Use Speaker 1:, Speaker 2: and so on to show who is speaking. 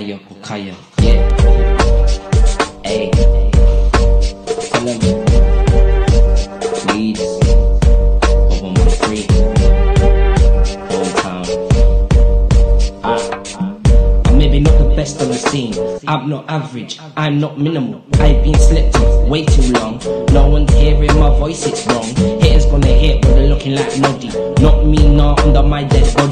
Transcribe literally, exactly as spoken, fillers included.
Speaker 1: Kaya or Kaya, yeah. Hey, tell them, please, over my free, hometown. I, I'm maybe not the best on the scene. I'm not average, I'm not minimal. I've been slept on way too long. No one's hearing my voice, it's wrong. Haters gonna hate, but they're looking like Noddy. Not me, not under my dead body.